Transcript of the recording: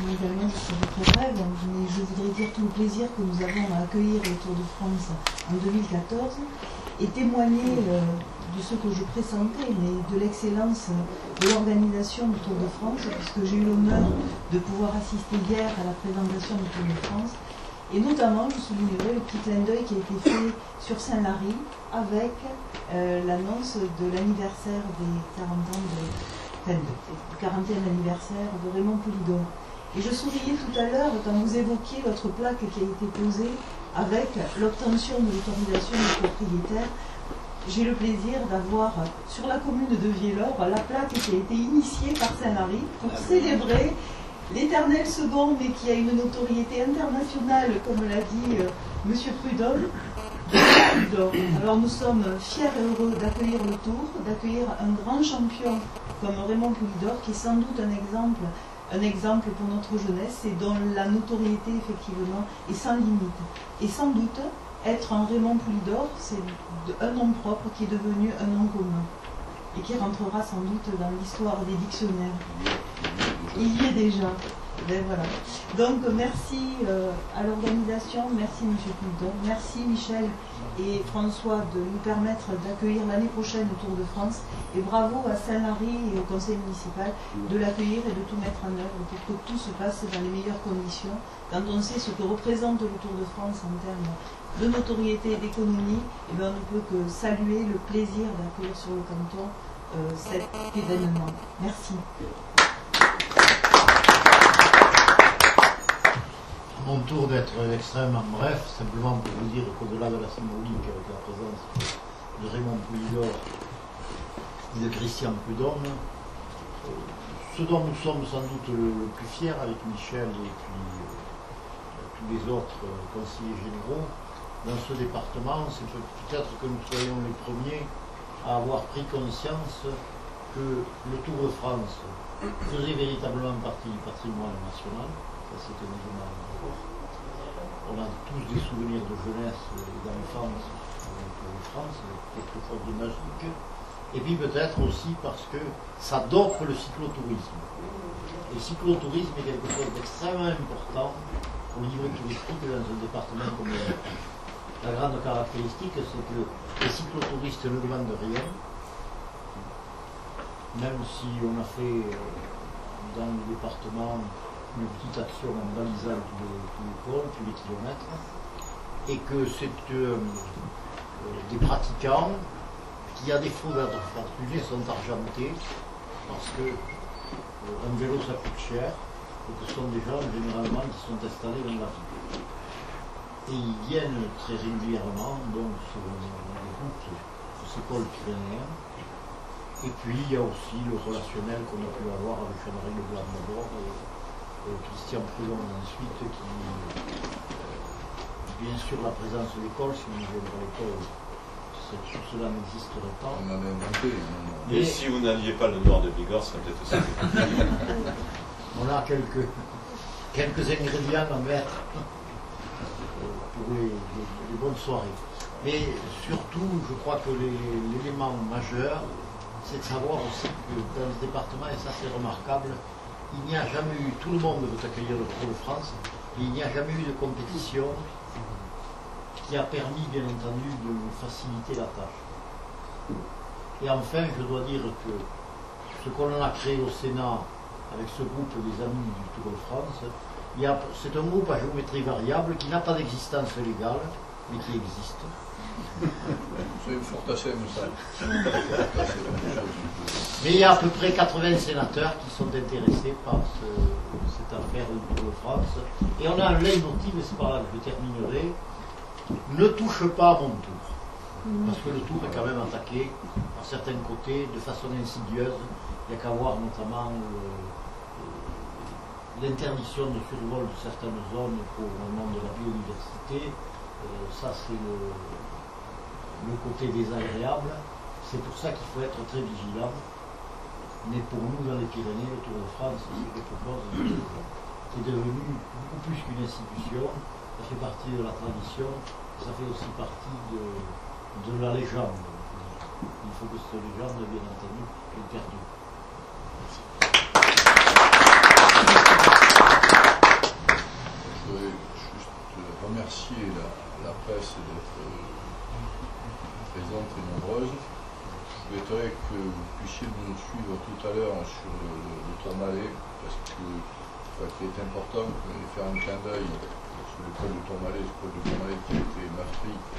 Moi également, je serai très brève, mais je voudrais dire tout le plaisir que nous avons à accueillir le Tour de France en 2014 et témoigner de ce que je pressentais, mais de l'excellence de l'organisation du Tour de France, puisque j'ai eu l'honneur de pouvoir assister hier à la présentation du Tour de France. Et notamment, je soulignerai le petit clin d'œil qui a été fait sur Saint-Lary avec l'annonce de l'anniversaire des 40 ans du 40e anniversaire de Raymond Poulidor. Et je souriais tout à l'heure quand vous évoquiez votre plaque qui a été posée avec l'obtention de l'autorisation du propriétaire. J'ai le plaisir d'avoir sur la commune de Viellore la plaque qui a été initiée par Saint-Lary pour célébrer l'éternel second, mais qui a une notoriété internationale, comme l'a dit M. Prudhomme. Alors nous sommes fiers et heureux d'accueillir le Tour, d'accueillir un grand champion comme Raymond Poulidor, qui est sans doute un exemple pour notre jeunesse et dont la notoriété effectivement est sans limite. Et sans doute, être un Raymond Poulidor, c'est un nom propre qui est devenu un nom commun et qui rentrera sans doute dans l'histoire des dictionnaires. Il y est déjà. Ben voilà. Donc merci à l'organisation, merci M. Poulidor, merci Michel et François de nous permettre d'accueillir l'année prochaine le Tour de France, et bravo à Saint-Lary et au conseil municipal de l'accueillir et de tout mettre en œuvre pour que tout se passe dans les meilleures conditions. Quand on sait ce que représente le Tour de France en termes de notoriété et d'économie, eh bien, on ne peut que saluer le plaisir d'accueillir sur le canton cet événement. Merci. Mon tour d'être extrêmement bref, simplement pour vous dire qu'au-delà de la symbolique avec la présence de Raymond Poulidor et de Christian Prudhomme, ce dont nous sommes sans doute le plus fiers avec Michel et puis tous les autres conseillers généraux dans ce département, c'est peut-être que nous soyons les premiers à avoir pris conscience que le Tour de France faisait véritablement partie du patrimoine national. Ça, c'était un élément d'abord. On a tous des souvenirs de jeunesse et d'enfance sur le Tour de France, quelque chose de magique. Et puis peut-être aussi parce que ça dope le cyclotourisme. Et le cyclotourisme est quelque chose d'extrêmement important au niveau touristique dans un département comme le nôtre. La grande caractéristique, c'est que les cyclotouristes ne demandent rien, même si on a fait dans le département une petite action en balisant tous les pôles, tous les kilomètres, et que c'est des pratiquants qui, à défaut d'être fortunés, sont argentés, parce que un vélo ça coûte cher, et que ce sont des gens généralement qui sont installés dans la ville. Et ils viennent très régulièrement donc, sur les routes de ces pôles pyrénéens. Et puis il y a aussi le relationnel qu'on a pu avoir avec Jean-Marie Leblanc d'abord, et Christian Prudhomme ensuite, qui, bien sûr, la présence de l'école, si vous n'avez pas l'école, tout cela n'existerait pas. On en a inventé. Mais si vous n'aviez pas le Nord de Bigorre, ça serait peut-être aussi. On a quelques ingrédients à mettre pour les bonnes soirées. Mais surtout, je crois que l'élément majeur, c'est de savoir aussi que dans ce département, et ça c'est remarquable, il n'y a jamais eu, tout le monde veut accueillir le Tour de France, mais il n'y a jamais eu de compétition qui a permis, bien entendu, de faciliter la tâche. Et enfin, je dois dire que ce qu'on a créé au Sénat avec ce groupe des Amis du Tour de France, c'est un groupe à géométrie variable qui n'a pas d'existence légale, mais qui existe. C'est fort assez, ça. Mais il y a à peu près 80 sénateurs qui sont intéressés par cette affaire du Tour de France. Et on a un leitmotiv, et c'est par là que je terminerai, ne touche pas à mon tour. Parce que le tour est quand même attaqué par certains côtés de façon insidieuse. Il n'y a qu'à voir notamment l'interdiction de survol de certaines zones pour le monde de la biodiversité. Ça, c'est le côté désagréable. C'est pour ça qu'il faut être très vigilant. Mais pour nous, dans les Pyrénées, le Tour de France, c'est quelque chose qui est devenu beaucoup plus qu'une institution. Ça fait partie de la tradition, ça fait aussi partie de la légende. Il faut que cette légende, bien entendu, soit perdue. nombreuses. Je souhaiterais que vous puissiez nous suivre tout à l'heure sur le Tourmalet, parce que qu'il est important de faire un clin d'œil sur l'école de Tourmalet qui a été meurtri